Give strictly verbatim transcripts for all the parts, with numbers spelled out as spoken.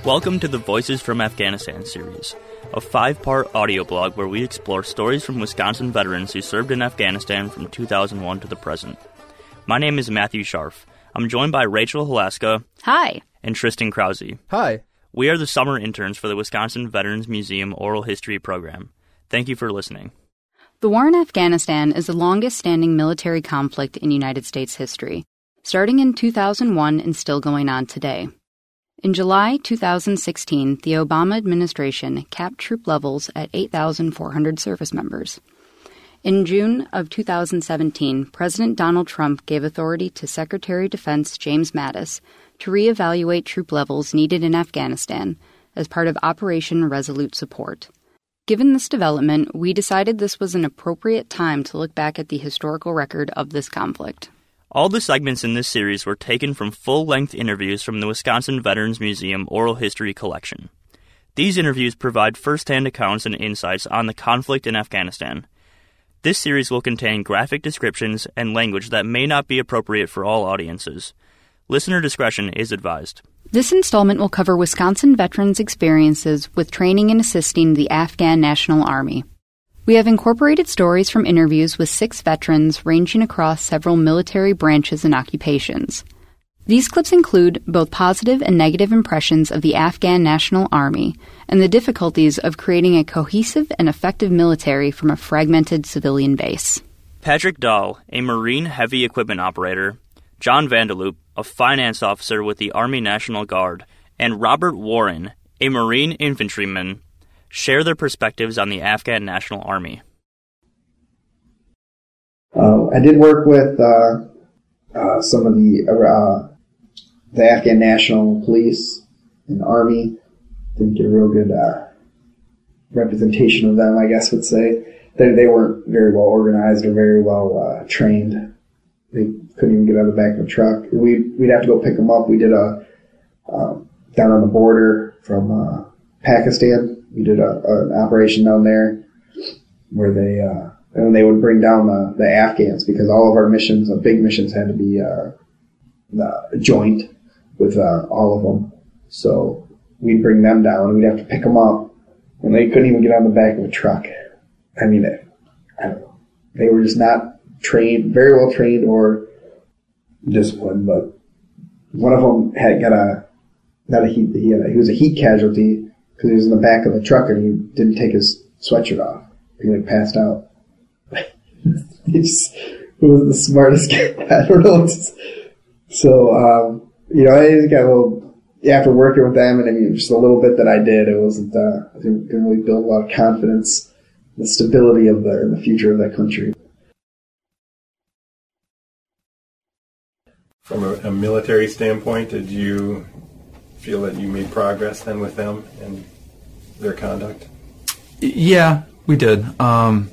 Welcome to the Voices from Afghanistan series, a five-part audio blog where we explore stories from Wisconsin veterans who served in Afghanistan from two thousand one to the present. My name is Matthew Scharf. I'm joined by Rachel Halaska. Hi. And Tristan Krause. Hi. We are the summer interns for the Wisconsin Veterans Museum Oral History Program. Thank you for listening. The war in Afghanistan is the longest-standing military conflict in United States history, starting in two thousand one and still going on today. In July two thousand sixteen, the Obama administration capped troop levels at eight thousand four hundred service members. In June of two thousand seventeen, President Donald Trump gave authority to Secretary of Defense James Mattis to reevaluate troop levels needed in Afghanistan as part of Operation Resolute Support. Given this development, we decided this was an appropriate time to look back at the historical record of this conflict. All the segments in this series were taken from full-length interviews from the Wisconsin Veterans Museum Oral History Collection. These interviews provide first-hand accounts and insights on the conflict in Afghanistan. This series will contain graphic descriptions and language that may not be appropriate for all audiences. Listener discretion is advised. This installment will cover Wisconsin veterans' experiences with training and assisting the Afghan National Army. We have incorporated stories from interviews with six veterans ranging across several military branches and occupations. These clips include both positive and negative impressions of the Afghan National Army and the difficulties of creating a cohesive and effective military from a fragmented civilian base. Patrick Dahl, a Marine heavy equipment operator, John Vandeloop, a finance officer with the Army National Guard, and Robert Warren, a Marine infantryman, share their perspectives on the Afghan National Army. Uh, I did work with uh, uh, some of the uh, the Afghan National Police and Army. Didn't get a real good uh, representation of them, I guess would say. They, they weren't very well organized or very well uh, trained. They couldn't even get out of the back of a truck. We'd, we'd have to go pick them up. We did a, um, down on the border from uh, Pakistan. We did a, a, an operation down there where they, uh, and they would bring down the, the Afghans because all of our missions, the big missions had to be, uh, the joint with, uh, all of them. So we'd bring them down and we'd have to pick them up and they couldn't even get on the back of a truck. I mean, I don't know. They were just not trained, very well trained or disciplined, but one of them had got a, not a heat, he, had a, he was a heat casualty because he was in the back of the truck and he didn't take his sweatshirt off. He like passed out. He just he was the smartest guy. I don't know. So, um, you know, I got a little, after working with them and I mean, just a little bit that I did, it wasn't, uh, I didn't really build a lot of confidence, the stability of the, the future of that country. From a, a military standpoint, did you feel that you made progress then with them and their conduct? Yeah, we did. Um,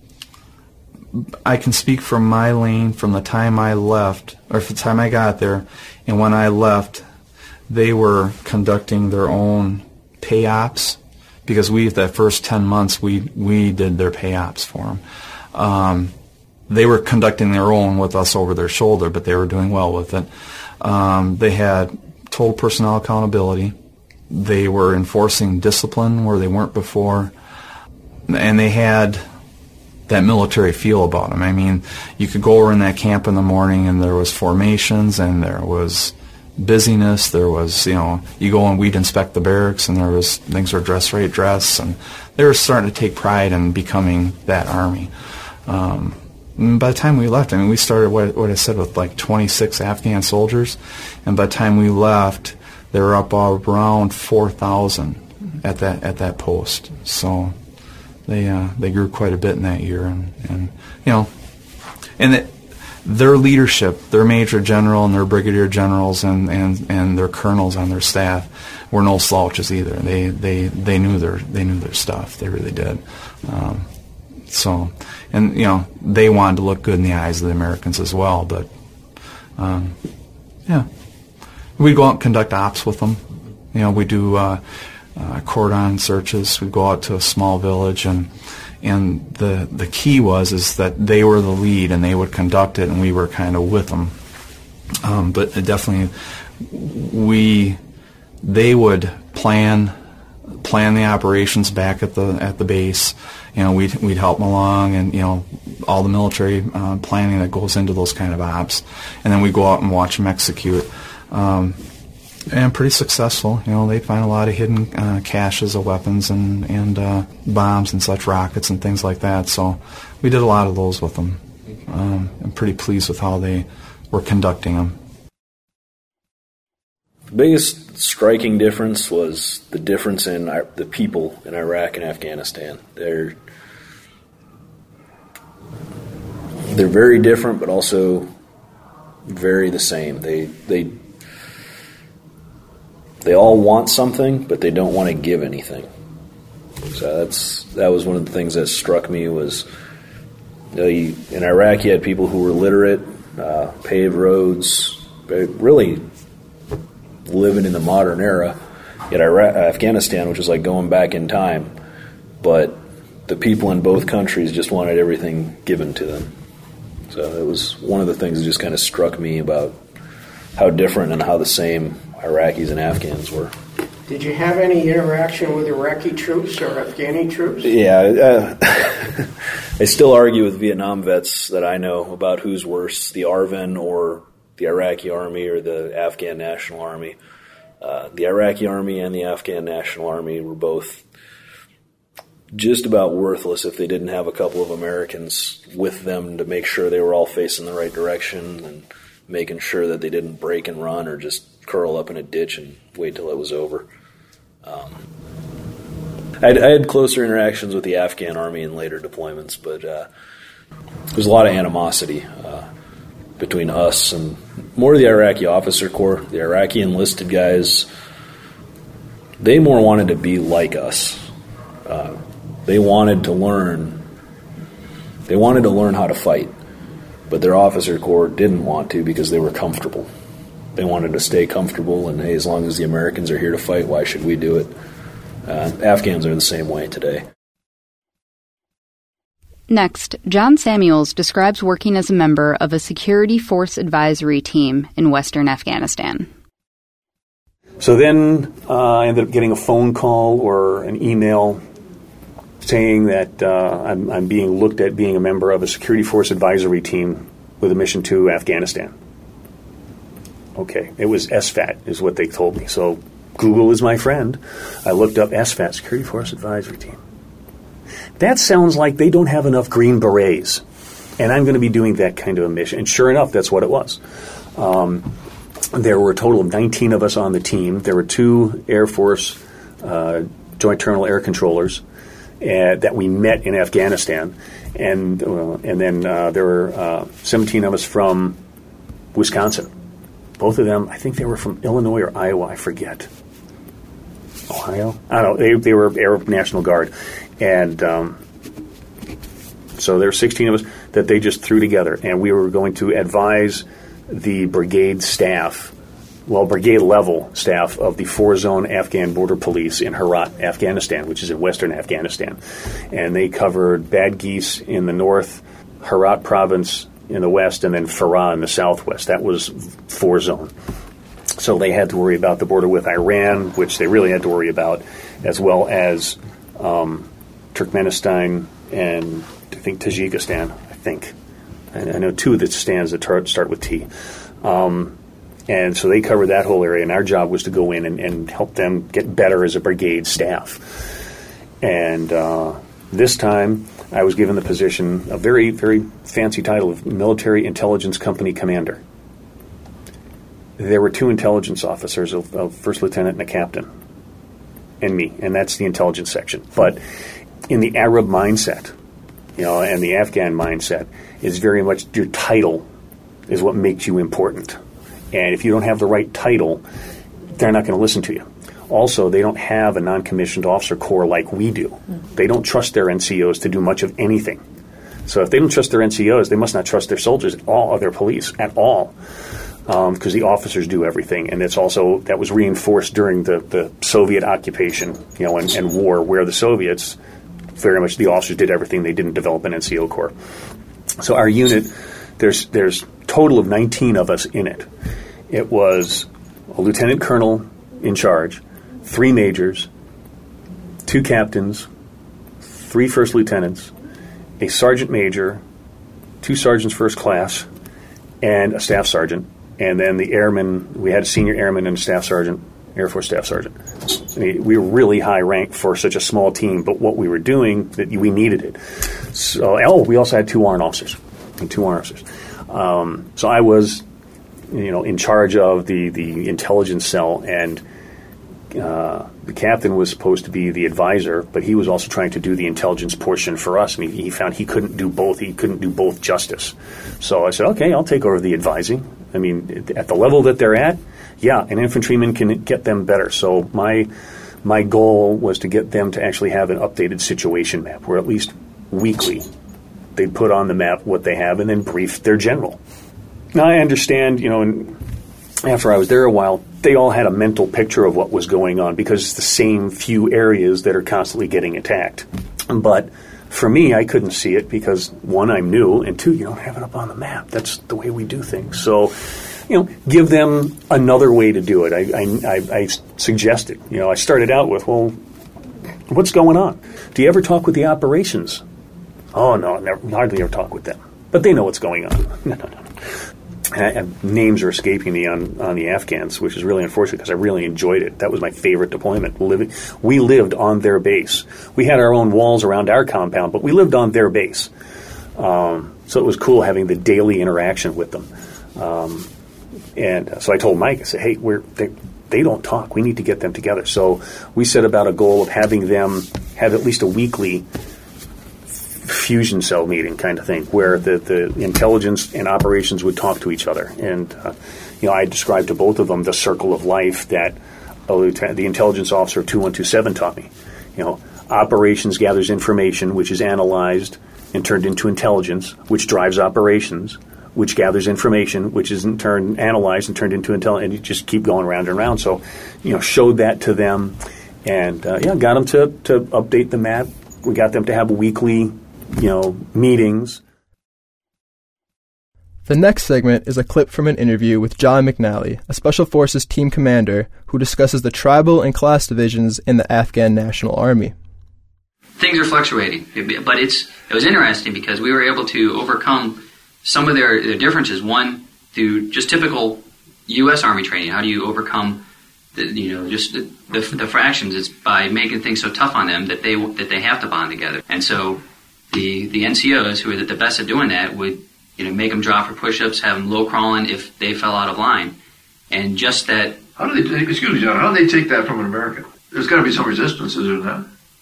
I can speak from my lane from the time I left, or from the time I got there, and when I left, they were conducting their own pay ops, because we, that first ten months, we, we did their pay ops for them. Um, They were conducting their own with us over their shoulder, but they were doing well with it. Um, they had total personnel accountability. They were enforcing discipline where they weren't before. And they had that military feel about them. I mean, you could go over in that camp in the morning and there was formations and there was busyness. There was, you know, you go and we'd inspect the barracks and there was, things were dress right dress. And they were starting to take pride in becoming that Army. Um, By the time we left, I mean, we started what, what I said with like twenty-six Afghan soldiers, and by the time we left, they were up around four thousand at that at that post. So they uh, they grew quite a bit in that year, and, and you know, and it, their leadership, their major general and their brigadier generals and, and, and their colonels on their staff were no slouches either. They they they knew their they knew their stuff. They really did. Um, So, and, you know, they wanted to look good in the eyes of the Americans as well, but, um, yeah. We'd go out and conduct ops with them. You know, we do uh, uh, cordon searches. We'd go out to a small village, and and the the key was is that they were the lead, and they would conduct it, and we were kind of with them. Um, but definitely, we, they would plan plan the operations back at the at the base. You know, we'd we'd help them along, and you know, all the military uh, planning that goes into those kind of ops, and then we go out and watch them execute. Um, and pretty successful. You know, they'd find a lot of hidden uh, caches of weapons and and uh, bombs and such, rockets and things like that. So we did a lot of those with them. Um, I'm pretty pleased with how they were conducting them. The biggest striking difference was the difference in the people in Iraq and Afghanistan. They're they're very different, but also very the same. They they they all want something, but they don't want to give anything. So that's that was one of the things that struck me was, you know, you, in Iraq you had people who were literate, uh, paved roads, really living in the modern era. Yet Iraq, Afghanistan, which is like going back in time, but the people in both countries just wanted everything given to them. So it was one of the things that just kind of struck me about how different and how the same Iraqis and Afghans were. Did you have any interaction with Iraqi troops or Afghani troops? Yeah, uh, I still argue with Vietnam vets that I know about who's worse, the A R V N or the Iraqi Army or the Afghan National Army. Uh, the Iraqi Army and the Afghan National Army were both just about worthless if they didn't have a couple of Americans with them to make sure they were all facing the right direction and making sure that they didn't break and run or just curl up in a ditch and wait till it was over. Um, I had closer interactions with the Afghan Army in later deployments, but uh, there's a lot of animosity uh, between us and more the Iraqi officer corps. The Iraqi enlisted guys, they more wanted to be like us. Uh, they wanted to learn. They wanted to learn how to fight, but their officer corps didn't want to because they were comfortable. They wanted to stay comfortable, and hey, as long as the Americans are here to fight, why should we do it? Uh, Afghans are the same way today. Next, John Samuels describes working as a member of a security force advisory team in western Afghanistan. So then uh, I ended up getting a phone call or an email saying that uh, I'm, I'm being looked at being a member of a security force advisory team with a mission to Afghanistan. Okay, it was S F A T is what they told me. So Google is my friend. I looked up S F A T, Security Force Advisory Team. That sounds like they don't have enough Green Berets, and I'm going to be doing that kind of a mission. And sure enough, that's what it was. Um, there were a total of nineteen of us on the team. There were two Air Force uh, Joint Terminal Air Controllers uh, that we met in Afghanistan, and uh, and then uh, there were uh, seventeen of us from Wisconsin. Both of them, I think they were from Illinois or Iowa, I forget. Ohio? I don't know. They, they were Air National Guard. And um, so there were sixteen of us that they just threw together. And we were going to advise the brigade staff, well, brigade level staff of the four-zone Afghan border police in Herat, Afghanistan, which is in western Afghanistan. And they covered Bad Ghis in the north, Herat province in the west, and then Farah in the southwest. That was four-zone. So they had to worry about the border with Iran, which they really had to worry about, as well as um, Turkmenistan and I think Tajikistan, I think. And I know two of the stands that tar- start with T. Um, and so they covered that whole area, and our job was to go in and, and help them get better as a brigade staff. And uh, this time I was given the position, a very, very fancy title of Military Intelligence Company Commander. There were two intelligence officers, a, a first lieutenant and a captain, and me, and that's the intelligence section. But in the Arab mindset, you know, and the Afghan mindset, is very much your title is what makes you important. And if you don't have the right title, they're not going to listen to you. Also, they don't have a non-commissioned officer corps like we do. Mm. They don't trust their N C Os to do much of anything. So if they don't trust their N C Os, they must not trust their soldiers at all, or their police at all, because um, the officers do everything. And it's also, that was reinforced during the, the Soviet occupation, you know, and, and war, where the Soviets, very much the officers did everything. They didn't develop an N C O corps. So our unit, there's there's total of nineteen of us in it. It was a lieutenant colonel in charge, three majors, two captains, three first lieutenants, a sergeant major, two sergeants first class, and a staff sergeant. And then the airmen, we had a senior airman and a staff sergeant, Air Force staff sergeant. I mean, we were really high ranked for such a small team, but what we were doing, that we needed it. So, oh, we also had two warrant officers, two warrant officers. Um, so I was, you know, in charge of the, the intelligence cell, and uh, the captain was supposed to be the advisor, but he was also trying to do the intelligence portion for us, and he, he found he couldn't do both. He couldn't do both justice. So I said, okay, I'll take over the advising. I mean, at the level that they're at, yeah, an infantryman can get them better. So my my goal was to get them to actually have an updated situation map, where at least weekly they'd put on the map what they have and then brief their general. Now, I understand, you know, and after I was there a while, they all had a mental picture of what was going on, because it's the same few areas that are constantly getting attacked. But for me, I couldn't see it because, one, I'm new, and two, you don't have it up on the map. That's the way we do things. So, you know, give them another way to do it. I, I, I, I suggested, you know, I started out with, well, what's going on? Do you ever talk with the operations? Oh, no, I never, hardly ever talk with them. But they know what's going on. No, no, no. I, I, names are escaping me on, on the Afghans, which is really unfortunate because I really enjoyed it. That was my favorite deployment. Living, we lived on their base. We had our own walls around our compound, but we lived on their base. Um, so it was cool having the daily interaction with them. Um, and uh, so I told Mike, I said, hey, we're they, they don't talk. We need to get them together. So we set about a goal of having them have at least a weekly fusion cell meeting kind of thing, where the, the intelligence and operations would talk to each other. And, uh, you know, I described to both of them the circle of life that a lieutenant, the intelligence officer of two one two seven taught me. You know, operations gathers information, which is analyzed and turned into intelligence, which drives operations, which gathers information, which is in turn analyzed and turned into intelligence, and you just keep going round and round. So, you know, showed that to them, and, uh, yeah, got them to, to update the map. We got them to have weekly, you know, meetings. The next segment is a clip from an interview with John McNally, a Special Forces team commander who discusses the tribal and class divisions in the Afghan National Army. Things are fluctuating, but it's it was interesting because we were able to overcome some of their, their differences. One, through just typical U S Army training. How do you overcome the, you know, just the, the, the fractions? It's by making things so tough on them that they that they have to bond together. And so The the N C Os, who are the best at doing that, would, you know, make them drop for push-ups, have them low crawling if they fell out of line, and just that. How do they take? Excuse me, John. How do they take that from an American? There's got to be some resistance, is there not?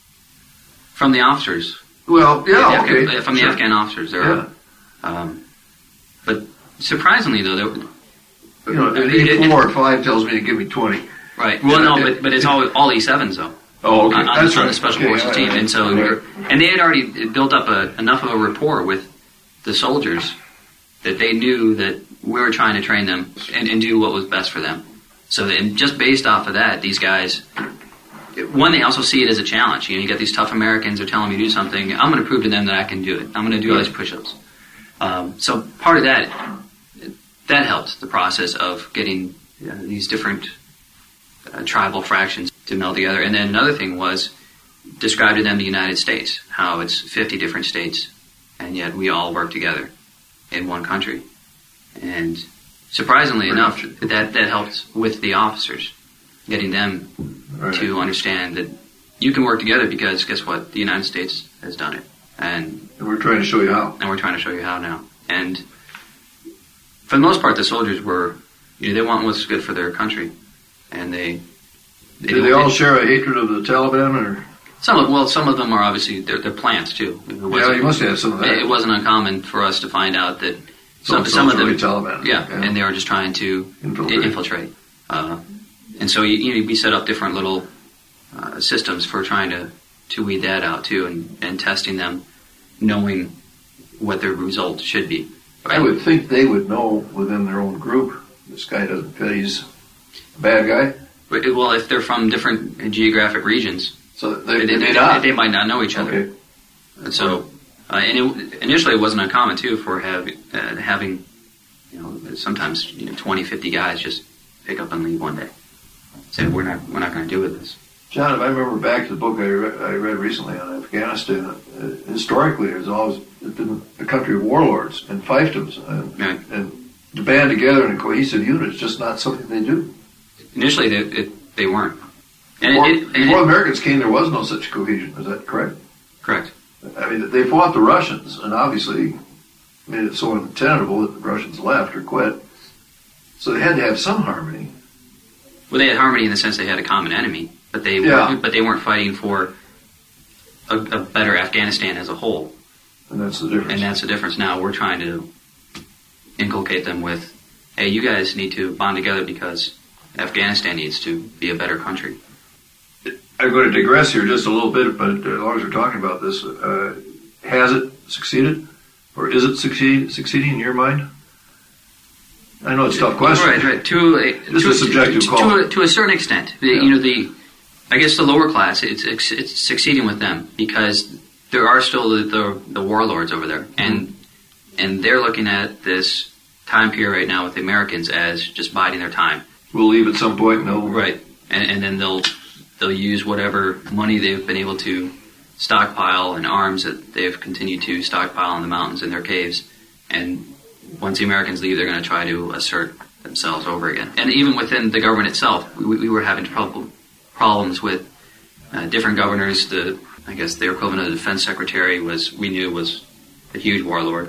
From the officers. Well, yeah, okay. okay. From the sure. Afghan officers, there yeah. are. Um, but surprisingly, though, there, you know, an E four or five tells me to give me twenty. Right. Well, yeah, no, it, but but it's all all E sevens though. Oh, okay. On, That's on right. the Special okay, Forces yeah, team, yeah, and so right. and they had already built up a, enough of a rapport with the soldiers that they knew that we were trying to train them and, and do what was best for them. So, and just based off of that, these guys, one, they also see it as a challenge. You know, you get these tough Americans are telling me to do something. I'm going to prove to them that I can do it. I'm going to do all these push-ups. Um, so part of that, that helped the process of getting you know, these different uh, tribal fractions to meld together. And then another thing was describe to them the United States, how it's fifty different states, and yet we all work together in one country. And surprisingly enough, that, that helped with the officers, getting them right. to understand that you can work together because, guess what, the United States has done it. And, and we're trying to show you how. And we're trying to show you how now. And for the most part, the soldiers were, you know, they want what's good for their country. And they... they Do they all share a hatred of the Taliban, or...? Some of, well, some of them are obviously, they're, they're plants, too. Yeah, you must have some of that. It wasn't uncommon for us to find out that some, some, some of them... Taliban. Yeah, yeah, and they were just trying to infiltrate. infiltrate. Uh, and so, you, you know, we set up different little uh, systems for trying to, to weed that out, too, and, and testing them, knowing what their result should be. I would think they would know within their own group, this guy doesn't fit, he's a bad guy. But, well, if they're from different geographic regions, so they, they, they, they, they might not know each other. Okay. And so, uh, and it, initially it wasn't uncommon too for have, uh, having, you know, sometimes you know, twenty, fifty guys just pick up and leave one day. said, we're not we're not going to do with this. John, if I remember back to the book I read, I read recently on Afghanistan, uh, historically there's always been a country of warlords and fiefdoms, and, right. and to band together in a cohesive unit is just not something they do. Initially, they, it, they weren't. And before, it, it, and before it, Americans came, there was no such cohesion. Is that correct? Correct. I mean, they fought the Russians, and obviously made it so untenable that the Russians left or quit. So they had to have some harmony. Well, they had harmony in the sense they had a common enemy, but they yeah. weren't, but they weren't fighting for a, a better Afghanistan as a whole. And that's the difference. And that's the difference. Now we're trying to inculcate them with, hey, you guys need to bond together because Afghanistan needs to be a better country. I'm going to digress here just a little bit, but as long as we're talking about this, uh, has it succeeded? Or is it succeed, succeeding in your mind? I know it's a tough question. Right, right. To a, this to is a subjective to, call. To a, to a certain extent. The, yeah. You know, the I guess the lower class, it's, it's, it's succeeding with them because there are still the, the, the warlords over there. And, mm-hmm. and they're looking at this time period right now with the Americans as just biding their time. We'll leave at some point, no. Right. And, and then they'll they'll use whatever money they've been able to stockpile and arms that they've continued to stockpile in the mountains in their caves. And once the Americans leave, they're going to try to assert themselves over again. And even within the government itself, we, we were having trouble, problems with uh, different governors. The I guess their equivalent of the defense secretary was we knew was a huge warlord.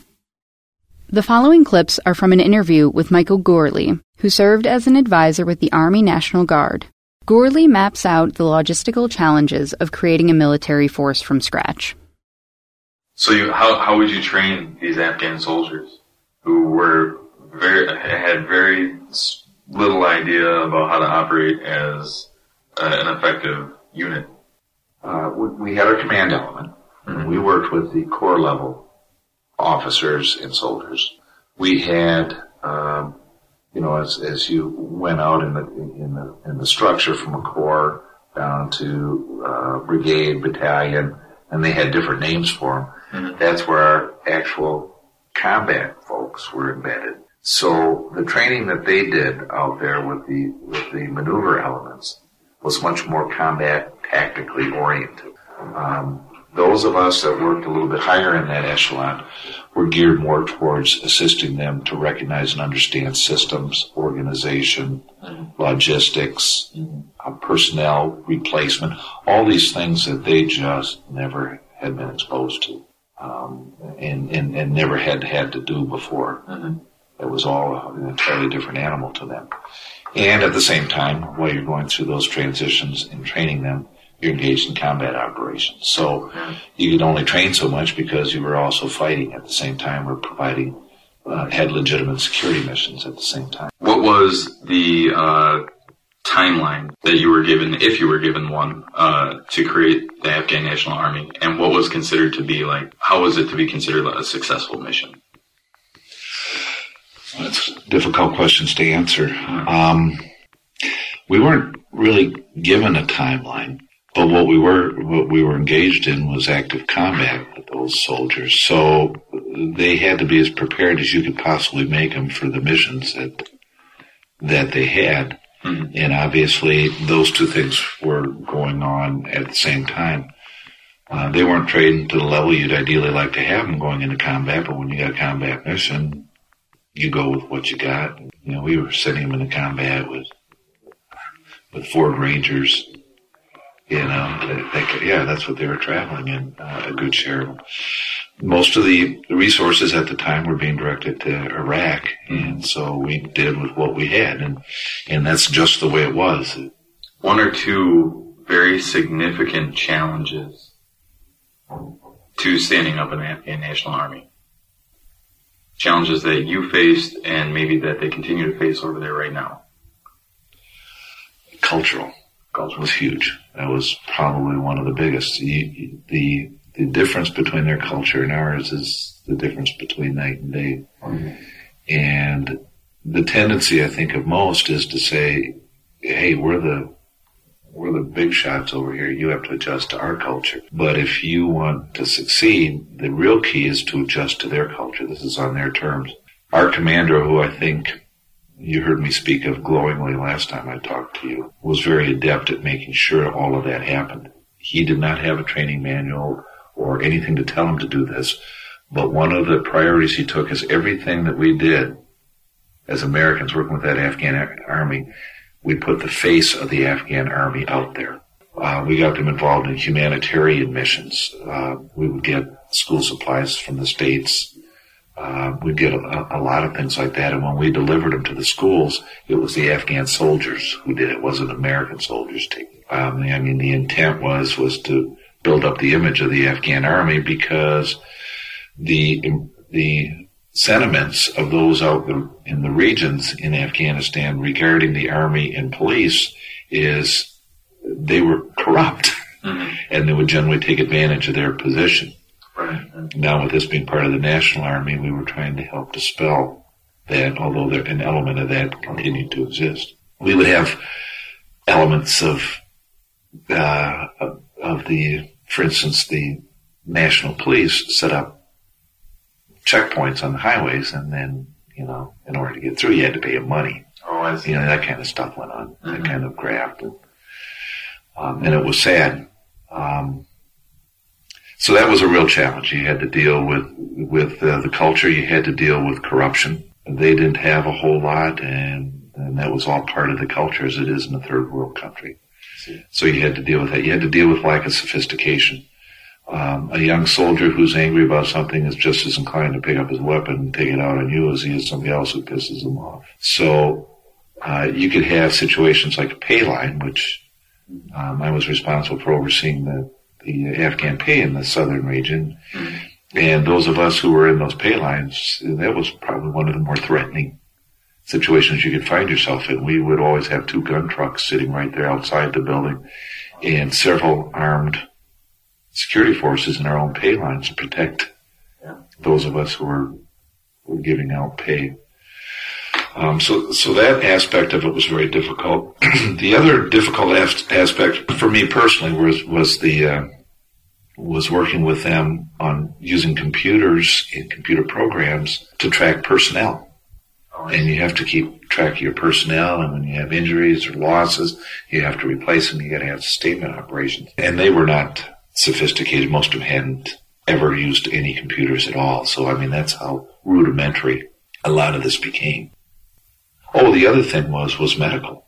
The following clips are from an interview with Michael Gourley, who served as an advisor with the Army National Guard. Gourley maps out the logistical challenges of creating a military force from scratch. So you, how how would you train these Afghan soldiers who were very had very little idea about how to operate as uh, an effective unit? Uh, we, we had our command element, and we worked with the corps level officers and soldiers. We had, um, you know, as as you went out in the in the in the structure from a corps down to uh, brigade, battalion, and they had different names for them. Mm-hmm. That's where our actual combat folks were embedded. So the training that they did out there with the with the maneuver elements was much more combat tactically oriented. Um, those of us that worked a little bit higher in that echelon were geared more towards assisting them to recognize and understand systems, organization, mm-hmm. logistics, mm-hmm. uh, personnel, replacement, all these things that they just never had been exposed to, um, and, and, and never had had to do before. Mm-hmm. It was all an entirely different animal to them. And at the same time, while you're going through those transitions and training them, you're engaged in combat operations. So you could only train so much because you were also fighting at the same time or providing, uh, had legitimate security missions at the same time. What was the uh, timeline that you were given, if you were given one, uh, to create the Afghan National Army? And what was considered to be like, how was it to be considered a successful mission? That's difficult questions to answer. Um, we weren't really given a timeline. But what we were what we were engaged in was active combat with those soldiers. So they had to be as prepared as you could possibly make them for the missions that that they had. Mm-hmm. And obviously those two things were going on at the same time. Uh, they weren't trained to the level you'd ideally like to have them going into combat, but when you got a combat mission, you go with what you got. You know, we were sending them into combat with with Ford Rangers. You know, they, they, yeah, that's what they were traveling in, uh, a good share of them. Most of the resources at the time were being directed to Iraq, and so we did with what we had, and and that's just the way it was. One or two very significant challenges to standing up an Afghan National Army. Challenges that you faced and maybe that they continue to face over there right now. Cultural. Culture was huge. That was probably one of the biggest. You, the the difference between their culture and ours is the difference between night and day. Mm-hmm. And the tendency, I think, of most is to say, "Hey, we're the we're the big shots over here. You have to adjust to our culture." But if you want to succeed, the real key is to adjust to their culture. This is on their terms. Our commander, who I think you heard me speak of glowingly last time I talked to you, was very adept at making sure all of that happened. He did not have a training manual or anything to tell him to do this, but one of the priorities he took is everything that we did as Americans working with that Afghan army, we put the face of the Afghan army out there. Uh, we got them involved in humanitarian missions. Uh, we would get school supplies from the States. Uh, we'd get a, a lot of things like that. And when we delivered them to the schools, it was the Afghan soldiers who did it. It wasn't American soldiers taking it. Um, I mean, the intent was, was to build up the image of the Afghan army because the, the sentiments of those out in the regions in Afghanistan regarding the army and police is they were corrupt, mm-hmm. and they would generally take advantage of their position. Right. Now, with this being part of the National Army, we were trying to help dispel that, although there, an element of that continued to exist. We would have elements of, uh, of, of the, for instance, the National Police set up checkpoints on the highways, and then, you know, in order to get through, you had to pay them money. Oh, I see. You know, that kind of stuff went on, mm-hmm. that kind of graft. And, um, and it was sad. Um, So that was a real challenge. You had to deal with with uh, the culture. You had to deal with corruption. They didn't have a whole lot, and, and that was all part of the culture as it is in a third world country. So you had to deal with that. You had to deal with lack of sophistication. Um, a young soldier who's angry about something is just as inclined to pick up his weapon and take it out on you as he is somebody else who pisses him off. So uh, you could have situations like a pay line, which um, I was responsible for overseeing the the Afghan pay in the southern region. Mm-hmm. And those of us who were in those pay lines, that was probably one of the more threatening situations you could find yourself in. We would always have two gun trucks sitting right there outside the building and several armed security forces in our own pay lines to protect yeah. those of us who were, were giving out pay. Um, so, so that aspect of it was very difficult. The other difficult as- aspect for me personally was was the uh, was working with them on using computers and computer programs to track personnel. Oh, and you have to keep track of your personnel, and when you have injuries or losses, you have to replace them. You got to have sustainment operations, and they were not sophisticated. Most of them hadn't ever used any computers at all. So, I mean, that's how rudimentary a lot of this became. Oh, the other thing was, was medical.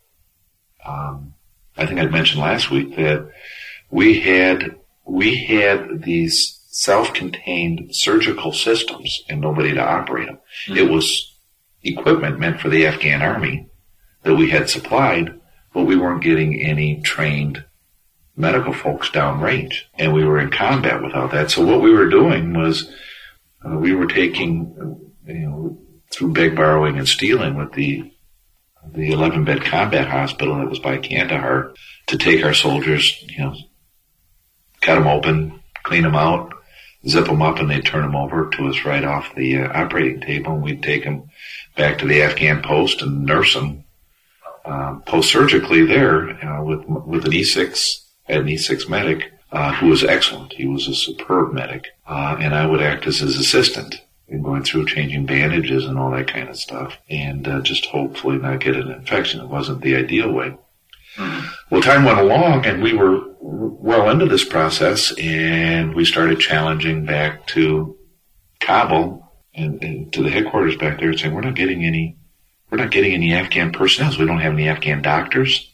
Um, I think I mentioned last week that we had, we had these self-contained surgical systems and nobody to operate them. Mm-hmm. It was equipment meant for the Afghan army that we had supplied, but we weren't getting any trained medical folks downrange, and we were in combat without that. So what we were doing was, uh, we were taking, you know, through beg, borrowing, and stealing with the the eleven-bed combat hospital that was by Kandahar to take our soldiers, you know, cut them open, clean them out, zip them up, and they'd turn them over to us right off the uh, operating table, and we'd take them back to the Afghan post and nurse them uh, post-surgically there uh, with with an E six, I had an E six medic uh, who was excellent. He was a superb medic, uh, and I would act as his assistant and going through changing bandages and all that kind of stuff, and uh, just hopefully not get an infection. It wasn't the ideal way. Mm-hmm. Well, time went along, and we were well into this process, and we started challenging back to Kabul and, and to the headquarters back there, saying we're not getting any, we're not getting any Afghan personnel. So we don't have any Afghan doctors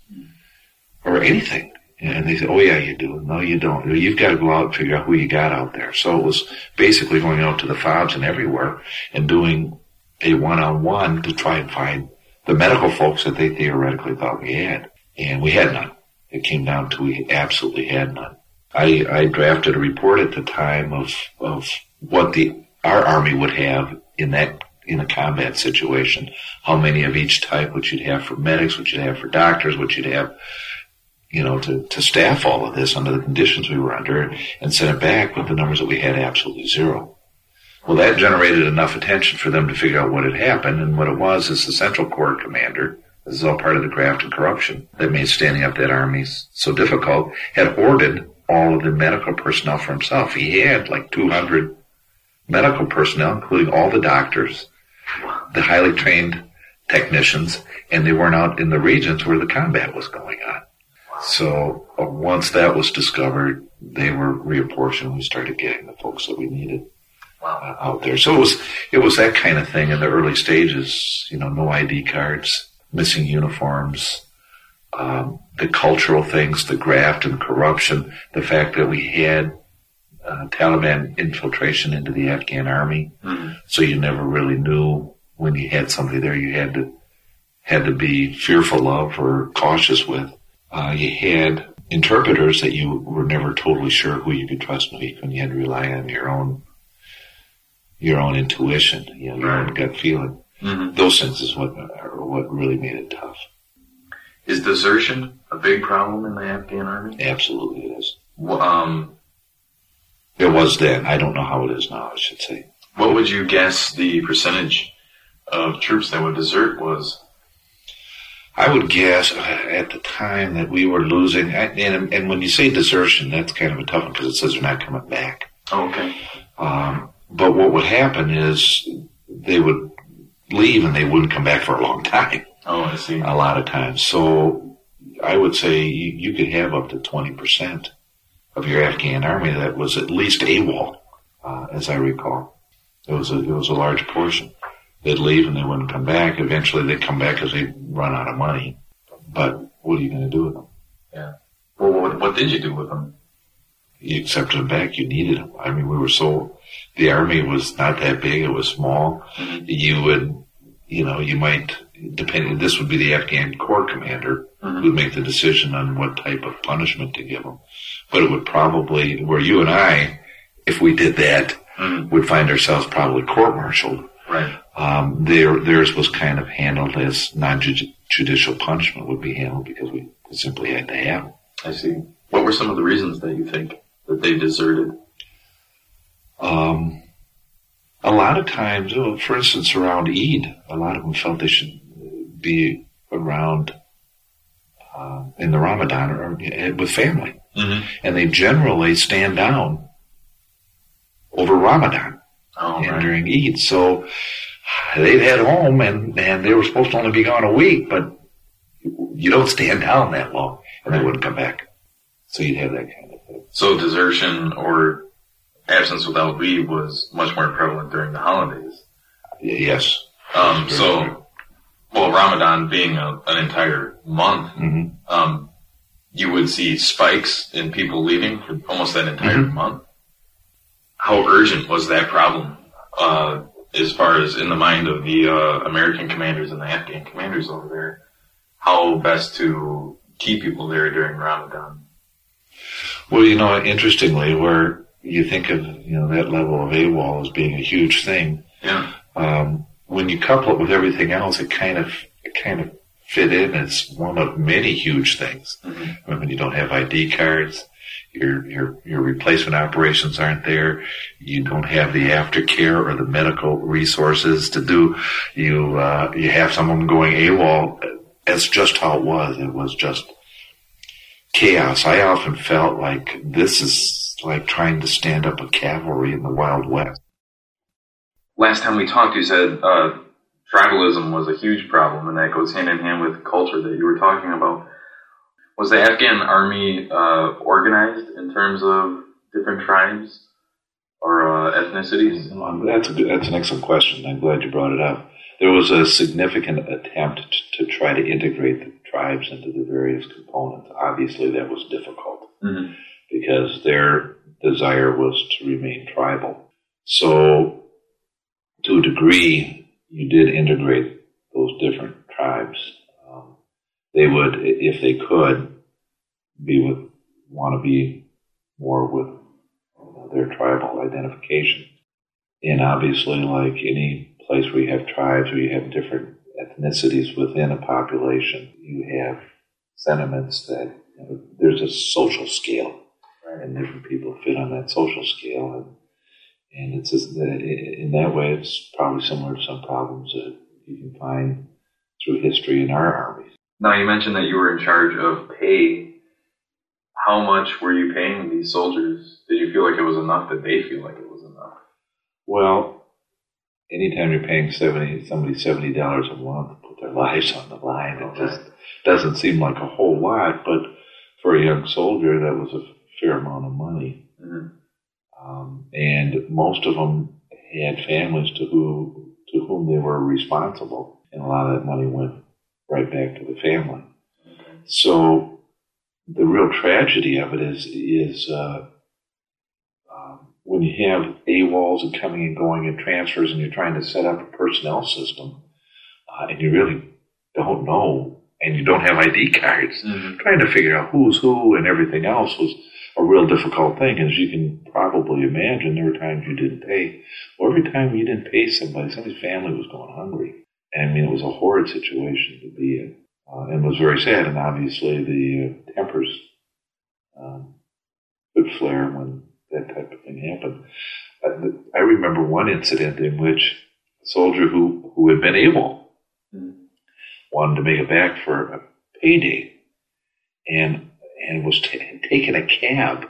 or anything. And they said, oh, yeah, you do. No, you don't. You've got to go out and figure out who you got out there. So it was basically going out to the FOBs and everywhere and doing a one-on-one to try and find the medical folks that they theoretically thought we had. And we had none. It came down to we absolutely had none. I, I drafted a report at the time of, of what the our Army would have in that in a combat situation. How many of each type, what you'd have for medics, what you'd have for doctors, what you'd have, you know, to, to staff all of this under the conditions we were under, and sent it back with the numbers that we had absolutely zero. Well, that generated enough attention for them to figure out what had happened, and what it was is the Central Corps commander, this is all part of the graft and corruption that made standing up that army so difficult, had hoarded all of the medical personnel for himself. He had like two hundred medical personnel, including all the doctors, the highly trained technicians, and they weren't out in the regions where the combat was going on. So uh, once that was discovered, they were reapportioned. We started getting the folks that we needed uh, out there. So it was it was that kind of thing in the early stages. You know, no I D cards, missing uniforms, um, the cultural things, the graft and corruption, the fact that we had uh, Taliban infiltration into the Afghan army. Mm-hmm. So you never really knew when you had somebody there you had to had to be fearful of or cautious with. Uh, you had interpreters that you were never totally sure who you could trust and who you couldn't. You had to rely on your own your own intuition, you know, your own gut feeling. Mm-hmm. Those things is what are what really made it tough. Is desertion a big problem in the Afghan army? Absolutely it is. Well, um, it was then. I don't know how it is now, I should say. What would you guess the percentage of troops that would desert was? I would guess at the time that we were losing, and, and when you say desertion, that's kind of a tough one because it says they're not coming back. Oh, okay. Um, but what would happen is they would leave and they wouldn't come back for a long time. Oh, I see. A lot of times. So I would say you, you could have up to twenty percent of your Afghan army that was at least AWOL, uh, as I recall. It was a, it was a large portion. They'd leave and they wouldn't come back. Eventually they'd come back because they'd run out of money. But what are you going to do with them? Yeah. Well, what, what did you do with them? You accepted them back. You needed them. I mean, we were so, the army was not that big. It was small. Mm-hmm. You would, you know, you might, depending, this would be the Afghan Corps commander mm-hmm. who'd make the decision on what type of punishment to give them. But it would probably, where you and I, if we did that, mm-hmm. would find ourselves probably court-martialed. Right. Um, their, theirs was kind of handled as non-judicial punishment would be handled because we simply had to have it. I see. What were some of the reasons that you think that they deserted? Um, a lot of times, well, for instance, around Eid, a lot of them felt they should be around uh, in the Ramadan or with family. Mm-hmm. And they generally stand down over Ramadan. Oh, and right. during Eid. So they'd head home and, and they were supposed to only be gone a week, but you don't stand down that long and they wouldn't come back. So you'd have that kind of thing. So desertion or absence without leave was much more prevalent during the holidays. Yes. Um, so, well, Ramadan being a, an entire month, mm-hmm. um, you would see spikes in people leaving for almost that entire mm-hmm. month. How urgent was that problem, uh, as far as in the mind of the uh, American commanders and the Afghan commanders over there? How best to keep people there during Ramadan? Well, you know, interestingly, where you think of you know that level of AWOL as being a huge thing, yeah. Um, when you couple it with everything else, it kind of it kind of fit in as one of many huge things. Mm-hmm. When you don't have I D cards. Your, your, your replacement operations aren't there. You don't have the aftercare or the medical resources to do. You, uh, you have someone going AWOL. That's just how it was. It was just chaos. I often felt like this is like trying to stand up a cavalry in the Wild West. Last time we talked, you said, uh, tribalism was a huge problem, and that goes hand in hand with the culture that you were talking about. Was the Afghan army uh, organized in terms of different tribes or uh, ethnicities? That's a good, that's an excellent question. I'm glad you brought it up. There was a significant attempt to try to integrate the tribes into the various components. Obviously, that was difficult mm-hmm. because their desire was to remain tribal. So, to a degree, you did integrate those different tribes. They would, if they could, be with, want to be more with you know, their tribal identification. And obviously, like any place where you have tribes, where you have different ethnicities within a population, you have sentiments that you know, there's a social scale, right? And different people fit on that social scale. And, and it's just, in that way, it's probably similar to some problems that you can find through history in our armies. Now, you mentioned that you were in charge of pay. How much were you paying these soldiers? Did you feel like it was enough? Did they feel like it was enough? Well, anytime you're paying seventy somebody seventy dollars a month to put their lives on the line, it just doesn't seem like a whole lot. But for a young soldier, that was a fair amount of money. Mm-hmm. Um, and most of them had families to who to whom they were responsible, and a lot of that money went right back to the family. Okay. So the real tragedy of it is is uh, um, when you have AWOLs and coming and going and transfers, and you're trying to set up a personnel system, uh, and you really don't know, and you don't have I D cards, mm-hmm. trying to figure out who's who and everything else was a real difficult thing. As you can probably imagine, there were times you didn't pay. Well, every time you didn't pay somebody, somebody's family was going hungry. And I mean, it was a horrid situation to be in. Uh, and it was very sad. And obviously the uh, tempers um, could flare when that type of thing happened. I, I remember one incident in which a soldier who, who had been able mm-hmm. wanted to make it back for a payday, and and was t- taking a cab,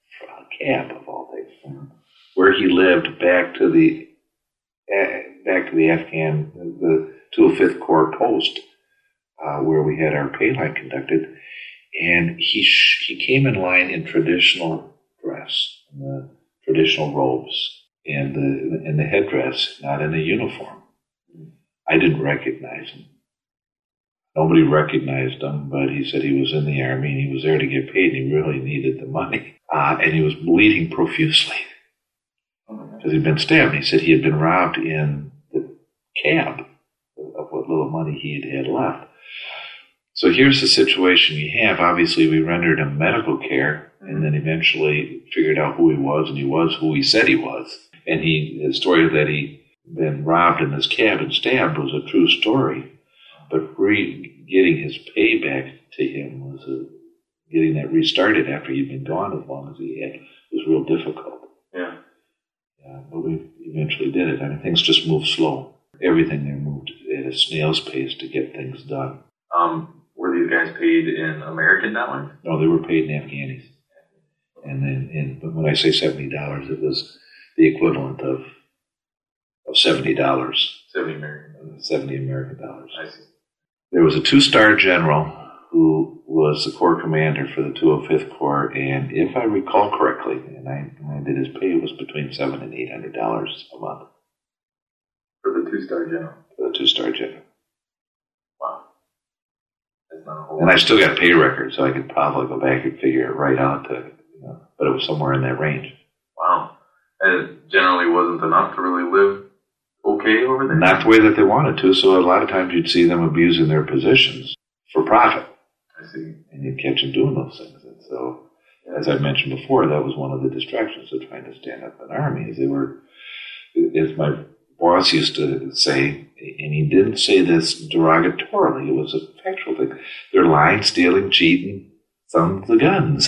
a cab of all things, where he lived back to the uh, back to the Afghan, the two oh fifth Corps post, uh, where we had our pay line conducted, and he sh- he came in line in traditional dress, in the traditional robes, and the in the headdress, not in a uniform. I didn't recognize him. Nobody recognized him, but he said he was in the Army and he was there to get paid, and he really needed the money. Uh, and he was bleeding profusely because he'd been stabbed. He said he had been robbed in the cab of what little money he had had left. So here's the situation you have. Obviously, we rendered him medical care and then eventually figured out who he was, and he was who he said he was. And he, the story that he'd been robbed in this cab and stabbed was a true story. But re- getting his pay back to him was a, getting that restarted after he'd been gone as long as he had was real difficult. Yeah. Yeah, but we eventually did it. I mean, things just moved slow. Everything there moved at a snail's pace to get things done. Um, were these guys paid in American dollars? No, they were paid in Afghanis. And then, and, but when I say seventy dollars, it was the equivalent of of seventy dollars. Seventy American. Seventy American dollars. I see. There was a two-star general who was the Corps commander for the two oh fifth Corps, and if I recall correctly, and I, and I did his pay, was between seven and eight hundred dollars a month. For the two-star general? For the two-star general. Wow. That's not a whole and lot. I still got pay records, so I could probably go back and figure it right out, to, you know, but it was somewhere in that range. Wow. And it generally wasn't enough to really live okay over there? Not the way that they wanted to, so a lot of times you'd see them abusing their positions for profit. I see. And you'd catch them doing those things. And so, as I mentioned before, that was one of the distractions of trying to stand up an army, is they were, as my boss used to say, and he didn't say this derogatorily, it was a factual thing, they're lying, stealing, cheating, sons of guns.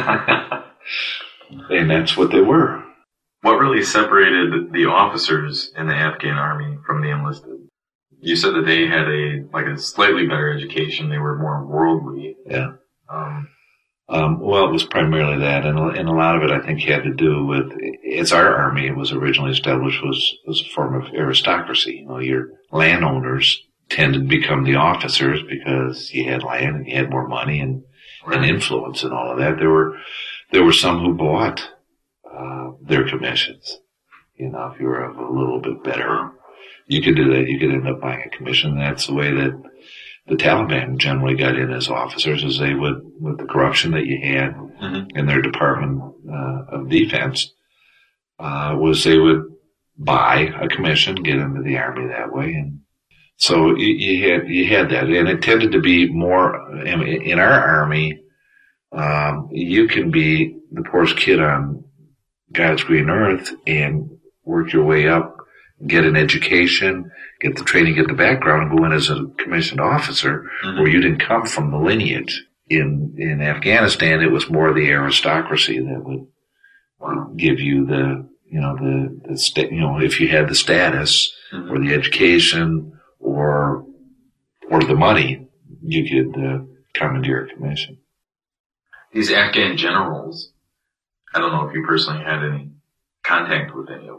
And that's what they were. What really separated the officers in the Afghan army from the enlisted? You said that they had a like a slightly better education. They were more worldly. Yeah. Um, um, well, it was primarily that, and, and a lot of it, I think, had to do with it's our army. It was originally established was was a form of aristocracy. You know, your landowners tended to become the officers because you had land and you had more money and, right. and influence and all of that. There were there were some who bought Uh, their commissions. You know, if you were a little bit better, you could do that. You could end up buying a commission. That's the way that the Taliban generally got in as officers, as they would, with the corruption that you had mm-hmm. in their Department uh, of Defense, uh, was they would buy a commission, get into the army that way. And so you, you had, you had that. And it tended to be more, in, in our army, um, you can be the poorest kid on God's green earth and work your way up, get an education, get the training, get the background, and go in as a commissioned officer mm-hmm. where you didn't come from the lineage. In in Afghanistan, it was more the aristocracy that would wow. give you the, you know, the, the sta- you know, if you had the status mm-hmm. or the education or or the money, you could uh, commandeer a commission. These Afghan generals, I don't know if you personally had any contact with any of them,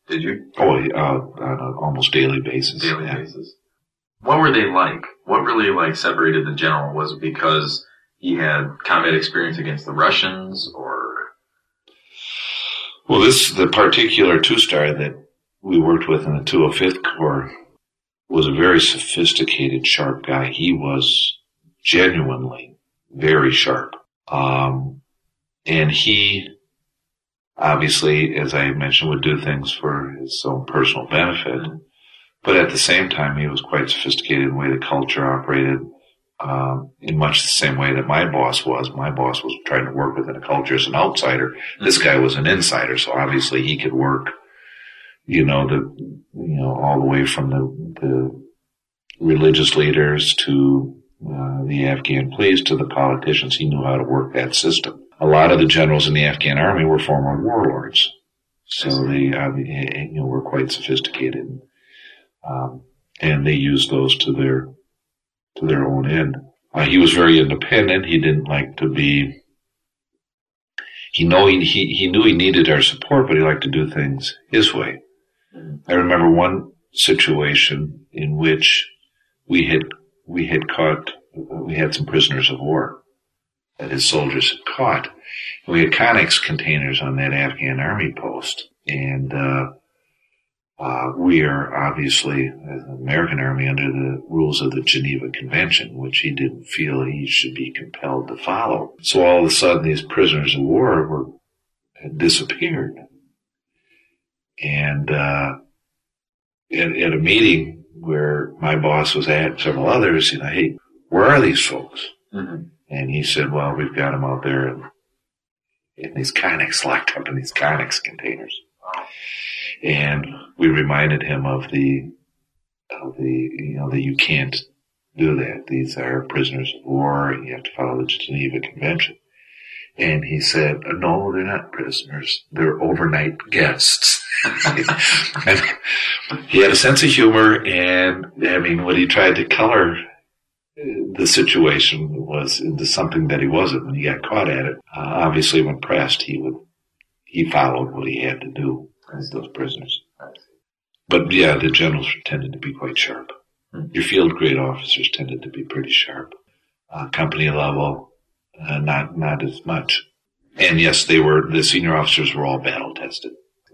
Did you? Oh, uh, on an almost daily basis. Daily yeah. basis. What were they like? What really like separated the general? Was it because he had combat experience against the Russians, or? Well, this the particular two-star that we worked with in the two oh fifth Corps was a very sophisticated, sharp guy. He was genuinely very sharp, um, and he. Obviously, as I mentioned, would do things for his own personal benefit. But at the same time, he was quite sophisticated in the way the culture operated, um, in much the same way that my boss was. My boss was trying to work within a culture as an outsider. This guy was an insider, so obviously he could work, you know, the, you know, all the way from the, the religious leaders to uh, the Afghan police to the politicians. He knew how to work that system. A lot of the generals in the Afghan army were former warlords, so they, uh, you know, were quite sophisticated, um, and they used those to their to their own end. Uh, he was very independent. He didn't like to be. He know he, he he knew he needed our support, but he liked to do things his way. I remember one situation in which we had we had caught we had some prisoners of war that his soldiers had caught. We had Connex containers on that Afghan army post, and uh, uh, we are obviously, as an American army, under the rules of the Geneva Convention, which he didn't feel he should be compelled to follow. So all of a sudden, these prisoners of war were had disappeared. And uh, at, at a meeting where my boss was at, and several others, you know, hey, where are these folks? Mm-hmm. And he said, well, we've got them out there in, in these Connex, locked up in these Connex containers. And we reminded him of the, of the, you know, that you can't do that. These are prisoners of war, and you have to follow the Geneva Convention. And he said, no, they're not prisoners. They're overnight guests. And he had a sense of humor, and, I mean, when he tried to color the situation was into something that he wasn't when he got caught at it. Uh, obviously, when pressed, he would he followed what he had to do as those prisoners. But yeah, the generals tended to be quite sharp. Mm-hmm. Your field grade officers tended to be pretty sharp. Uh, company level, uh, not not as much. And yes, they were. The senior officers were all battle tested.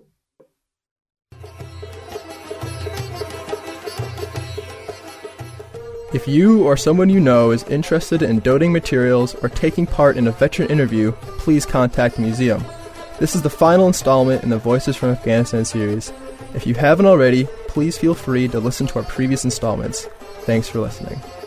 If you or someone you know is interested in donating materials or taking part in a veteran interview, please contact the museum. This is the final installment in the Voices from Afghanistan series. If you haven't already, please feel free to listen to our previous installments. Thanks for listening.